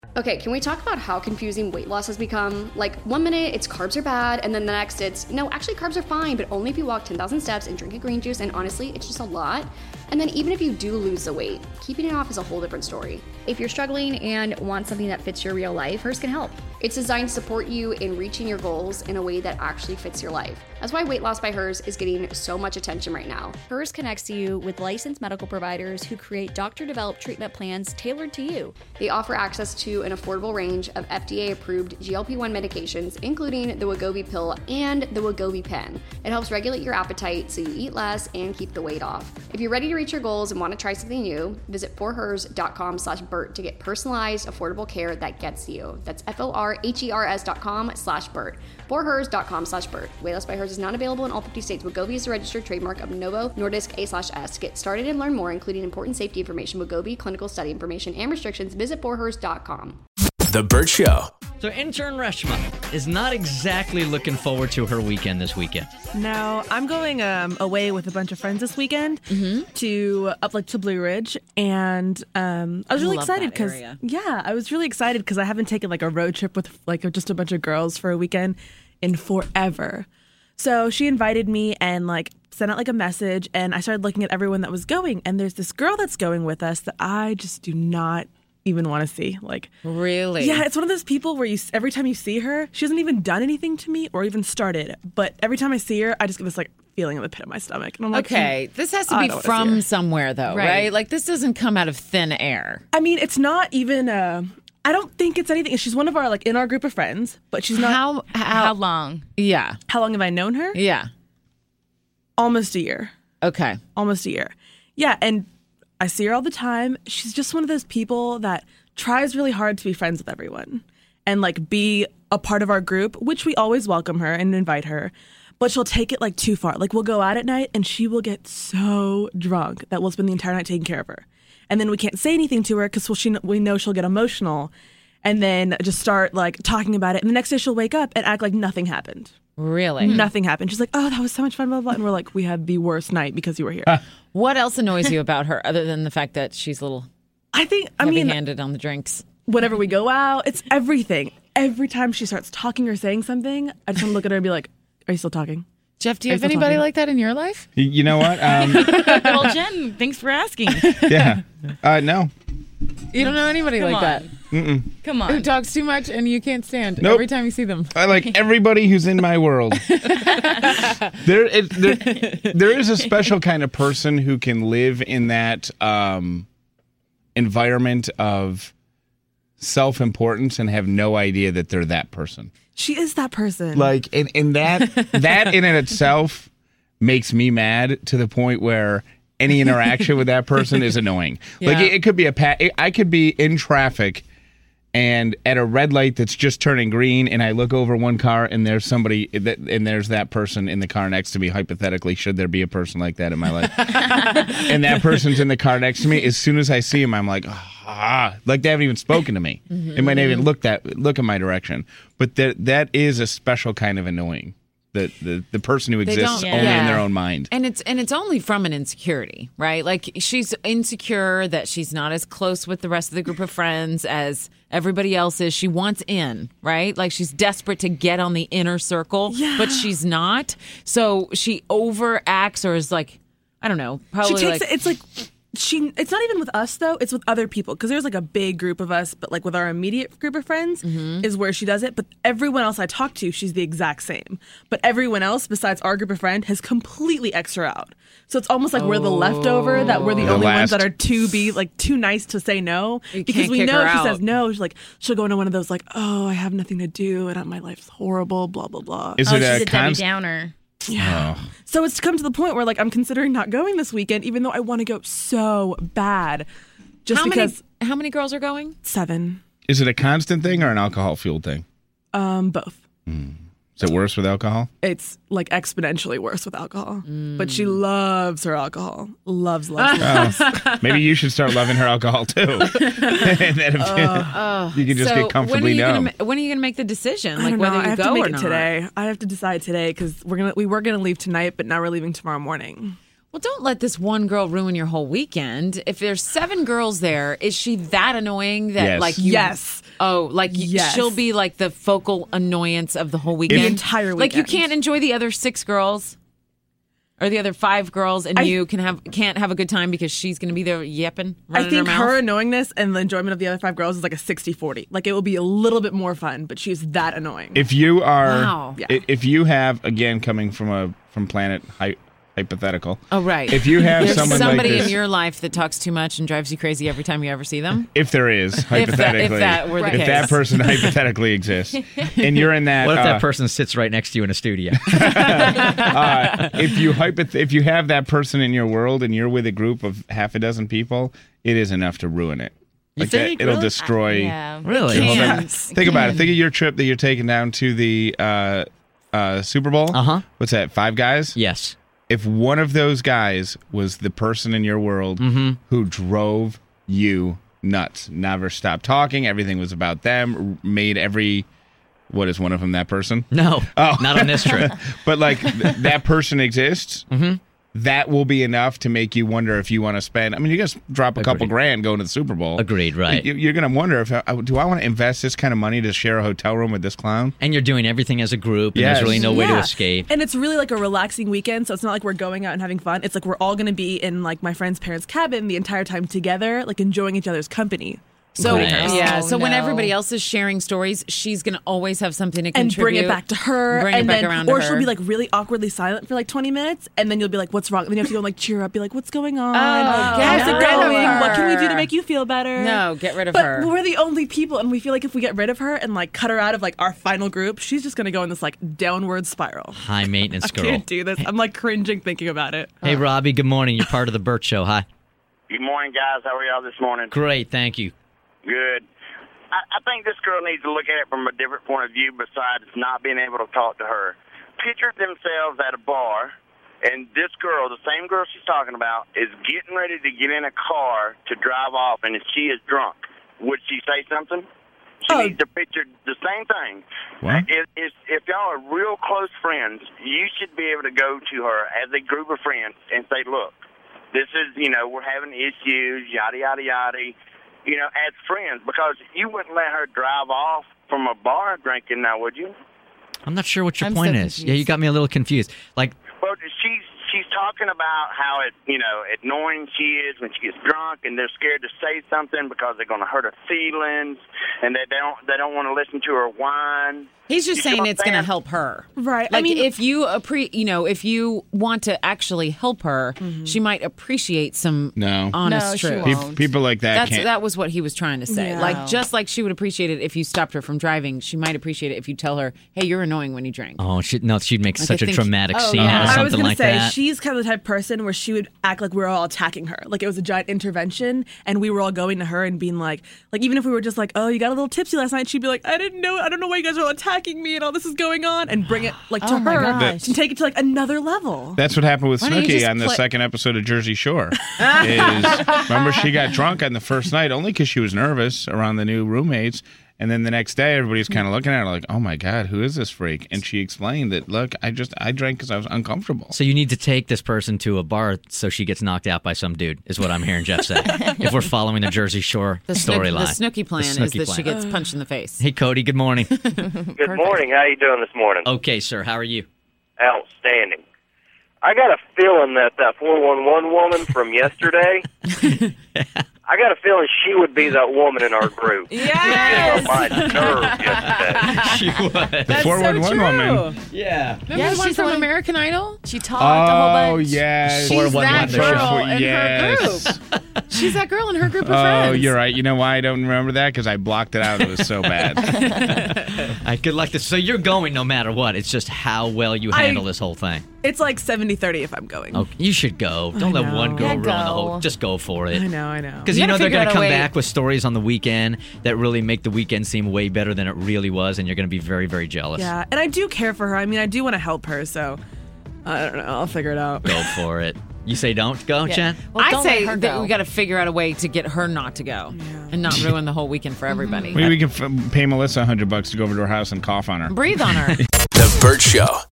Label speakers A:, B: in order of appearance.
A: Okay, can we talk about how confusing weight loss has become? Like, 1 minute it's carbs are bad, and then the next it's, no, actually carbs are fine, but only if you walk 10,000 steps and drink a green juice, and honestly, it's just a lot. And then even if you do lose the weight, keeping it off is a whole different story.
B: If you're struggling and want something that fits your real life, Hers can help.
A: It's designed to support you in reaching your goals in a way that actually fits your life. That's why Weight Loss by Hers is getting so much attention right now.
B: Hers connects you with licensed medical providers who create doctor-developed treatment plans tailored to you.
A: They offer access to an affordable range of FDA-approved GLP-1 medications, including the Wegovy pill and the Wegovy pen. It helps regulate your appetite so you eat less and keep the weight off. If you're ready to reach your goals and want to try something new, visit forhers.com/Bert to get personalized, affordable care that gets you. That's forhers.com/Bert. forhers.com/Bert. Weight Loss by Hers is not available in all 50 states. Wegovy is a registered trademark of Novo Nordisk A/S. To get started and learn more, including important safety information, Wegovy clinical study information, and restrictions, visit forhers.com.
C: The Bert Show.
D: So intern Reshma is not exactly looking forward to her weekend this weekend.
E: No, I'm going away with a bunch of friends this weekend to to Blue Ridge, and I was really excited because I was really excited because I haven't taken like a road trip with like just a bunch of girls for a weekend in forever. So she invited me and like sent out like a message, and I started looking at everyone that was going, and there's this girl that's going with us that I just do not even want to see. Like,
F: really?
E: Yeah, it's one of those people where every time you see her, she hasn't even done anything to me or even started, but every time I see her, I just get this like feeling in the pit of my stomach, and I'm like,
F: okay, this has to be from somewhere though, right? Like, this doesn't come out of thin air.
E: I mean, it's not even I don't think it's anything. She's one of our in our group of friends, but she's not.
F: How long? Yeah.
E: How long have I known her?
F: Yeah.
E: Almost a year.
F: Okay.
E: Almost a year. Yeah, and I see her all the time. She's just one of those people that tries really hard to be friends with everyone and like be a part of our group, which we always welcome her and invite her. But she'll take it like too far. Like, we'll go out at night and she will get so drunk that we'll spend the entire night taking care of her. And then we can't say anything to her because we know she'll get emotional and then just start like talking about it. And the next day she'll wake up and act like nothing happened.
F: Really?
E: Nothing happened. She's like, oh, that was so much fun, blah, blah, blah. And we're like, we had the worst night because you were here.
F: What else annoys you about her other than the fact that she's a little heavy-handed on the drinks?
E: Whenever we go out, it's everything. Every time she starts talking or saying something, I just want to look at her and be like, are you still talking?
F: Jeff, do you have anybody like that in your life?
G: You know what?
H: Well, Jen, thanks for asking.
G: Yeah. No.
F: You don't know anybody like that?
G: Mm-mm.
H: Come on.
F: Who talks too much and you can't stand
G: Nope.
F: every time you see them?
G: I like everybody who's in my world. There is a special kind of person who can live in that environment of self-importance and have no idea that they're that person.
E: She is that person.
G: Like, and that in and itself makes me mad to the point where any interaction with that person is annoying.
F: Yeah.
G: Like, it could be I could be in traffic and at a red light that's just turning green, and I look over one car and there's somebody and there's that person in the car next to me, hypothetically, should there be a person like that in my life. And that person's in the car next to me. As soon as I see him, I'm like, like they haven't even spoken to me. They might not even look in my direction. But that is a special kind of annoying. The person who exists only in their own mind.
F: And it's only from an insecurity, right? Like, she's insecure that she's not as close with the rest of the group of friends as everybody else is. She wants in, right? Like, she's desperate to get on the inner circle, but she's not. So she overacts or is like, I don't know, probably
E: it's like it's not even with us though, it's with other people, because there's like a big group of us, but like with our immediate group of friends is where she does it. But everyone else I talk to, she's the exact same. But everyone else besides our group of friends has completely X'd her out. So it's almost like we're the leftover, that we're the only ones that are too nice to say no, because we know if she says no, she'll go into one of those like, oh, I have nothing to do and my life's horrible, blah blah blah.
H: She's a Debbie Downer.
E: Yeah. Oh. So it's come to the point where like I'm considering not going this weekend, even though I want to go so bad.
F: How many girls are going?
E: 7.
G: Is it a constant thing or an alcohol fueled thing?
E: Both.
G: Is it worse with alcohol?
E: It's like exponentially worse with alcohol. But she loves her alcohol. Loves.
G: Maybe you should start loving her alcohol too. And then you can just get comfortably numb.
F: When are you going to make the decision?
E: Like
F: whether you
E: I have
F: go
E: to make
F: or
E: it
F: not?
E: today. I have to decide today because we were gonna leave tonight, but now we're leaving tomorrow morning.
F: Well, don't let this one girl ruin your whole weekend. If there's 7 girls there, is she that annoying that
G: Yes.
F: like you?
E: Yes.
F: Oh, like
E: Yes.
F: she'll be like the focal annoyance of the whole weekend.
E: The entire
F: Like you
E: weekend.
F: can't enjoy the other 6 girls or the other 5 girls, and you can't have a good time because she's going to be there yipping.
E: I think
F: her
E: her
F: mouth.
E: annoyingness and the enjoyment of the other 5 girls is like a 60-40. Like it will be a little bit more fun, but she's that annoying.
G: If you are,
F: Wow.
E: Yeah.
G: if you have, again, coming from Planet hypothetical.
F: Oh, right.
G: If you have
F: There's
G: someone like
F: somebody
G: this,
F: in your life that talks too much and drives you crazy every time you ever see them.
G: if there is, hypothetically,
F: that were the
G: if
F: case.
G: that person hypothetically exists, and you're in that,
D: What if that person sits right next to you in a studio?
G: if you have that person in your world and you're with a group of half a dozen people, it is enough to ruin it.
D: You think?
G: It'll
D: Really?
G: destroy.
H: Yeah.
D: Really?
G: Well, then,
F: Can't.
G: think about it. Think of your trip that you're taking down to the Super Bowl.
D: Uh-huh.
G: What's that? 5 guys.
D: Yes.
G: If one of those guys was the person in your world who drove you nuts, never stopped talking, everything was about them, made every. What is one of them? That person?
D: No.
G: Oh.
D: Not on this trip.
G: But like that person exists. That will be enough to make you wonder if you want to spend. I mean, you guys drop a couple
D: Agreed.
G: grand going to the Super Bowl.
D: Agreed, right.
G: You're going to wonder if do I want to invest this kind of money to share a hotel room with this clown?
D: And you're doing everything as a group, and
G: Yes.
D: there's really no way to
E: Yeah.
D: escape.
E: And it's really like a relaxing weekend, so it's not like we're going out and having fun. It's like we're all going to be in like my friend's parents' cabin the entire time together, like enjoying each other's company.
F: So
D: Right.
F: yeah,
H: Oh,
F: so when
H: no.
F: everybody else is sharing stories, she's gonna always have something to
E: And
F: contribute.
E: bring it back to her,
F: Bring
E: and
F: it back
E: then,
F: around to
E: or
F: her.
E: she'll be like really awkwardly silent for like 20 minutes, and then you'll be like, "What's wrong?" And then you have to go and like cheer up, be like, "What's going on? How's it
F: get rid of
E: going? What can we do
F: her."
E: to make you feel better?"
F: No, get rid of
E: but
F: her.
E: we're the only people, and we feel like if we get rid of her and like cut her out of like our final group, she's just gonna go in this like downward spiral.
D: High maintenance
E: I
D: girl.
E: can't do this. I'm like cringing thinking about it.
D: Hey, Robbie, good morning. You're part of the Burt Show. Hi.
C: Good morning, guys. How are y'all this morning?
D: Great, thank you.
C: Good. I think this girl needs to look at it from a different point of view besides not being able to talk to her. Picture themselves at a bar, and this girl, the same girl she's talking about, is getting ready to get in a car to drive off, and she is drunk. Would she say something? She needs to picture the same thing.
G: What?
C: If y'all are real close friends, you should be able to go to her as a group of friends and say, look, this is, we're having issues, yada, yada, yada. As friends, because you wouldn't let her drive off from a bar drinking now, would you?
D: I'm not sure what your
F: I'm
D: point
F: so
D: is.
F: confused.
D: Yeah, you got me a little confused. Like,
C: Well, she's talking about how annoying she is when she gets drunk, and they're scared to say something because they're going to hurt her feelings, and they don't want to listen to her whine.
F: He's just
C: You see
F: saying
C: what
F: it's
C: I'm
F: going to
C: saying?
F: help her.
E: Right.
F: Like
E: I mean,
F: if you if you want to actually help her, she might appreciate some
G: No.
F: honest
H: No, she
F: truth.
H: won't.
G: People like that can't.
F: That was what he was trying to say.
E: Yeah.
F: Like just like she would appreciate it if you stopped her from driving, she might appreciate it if you tell her, "Hey, you're annoying when you drink."
D: oh, she'd make
F: Like,
D: such
F: I
D: a
F: think-
D: dramatic
F: Oh,
D: scene
F: yeah.
D: or
E: I was
D: something
E: gonna
D: like
E: say
D: that.
E: she's kind of the type of person where she would act like we were all attacking her, like it was a giant intervention, and we were all going to her and being like even if we were just like, "Oh, you got a little tipsy last night," she'd be like, "I don't know why you guys are all attacking me and all this is going on,and bring it like to
H: Oh my
E: her
H: gosh.
E: and take it to like another level.
G: That's what happened with
F: Why don't you
G: Snooki
F: just
G: on the
F: play-
G: second episode of Jersey Shore. Remember, she got drunk on the first night only because she was nervous around the new roommates. And then the next day, everybody's kind of looking at her like, oh, my God, who is this freak? And she explained that, look, I drank because I was uncomfortable.
D: So you need to take this person to a bar so she gets knocked out by some dude, is what I'm hearing Jeff say. If we're following the Jersey Shore
F: The
D: storyline.
F: Snooki plan is
D: Snooki
F: that
D: plan.
F: she gets punched in the face.
D: Hey, Cody, good morning.
I: Good morning. How you doing this morning?
D: Okay, sir, how are you?
I: Outstanding. I got a feeling that 411 woman from yesterday, I got a feeling she would be that woman in our group.
F: Yes!
I: On my nerve yesterday.
D: She would.
G: The 411 woman.
D: Yeah.
F: Remember
H: Yeah,
F: the one
H: she's
F: from
H: like-
F: American Idol?
H: She talked a whole
G: Oh,
H: bunch.
G: yes.
F: She's that
D: 411
F: girl in her
G: Yes.
F: group. She's that girl in her group of
G: Oh,
F: friends.
G: you're right. You know why I don't remember that? Because I blocked it out. It was so bad.
D: Good luck. So you're going no matter what. It's just how well you handle this whole thing.
E: It's like 70-30 if I'm going.
D: Okay, you should go. Don't let
E: know.
D: one girl
H: Yeah,
D: ruin the whole.
H: go.
D: Just go for it.
E: I know.
D: Because
F: You
D: you know
F: gotta
D: they're
F: figure
D: going
F: out
D: to
F: a
D: come
F: way-
D: back with stories on the weekend that really make the weekend seem way better than it really was, and you're going to be very, very jealous.
E: Yeah, and I do care for her. I mean, I do want to help her, so I don't know. I'll figure it out.
D: Go for it. You say don't go,
H: Yeah.
D: Jen?
H: Well,
F: I
H: don't
F: say
H: let her
F: that
H: go.
F: we got to figure out a way to get her not to go and not ruin the whole weekend for everybody.
G: Maybe we can pay Melissa $100 to go over to her house and cough on her.
F: Breathe on her.
J: The Burt Show.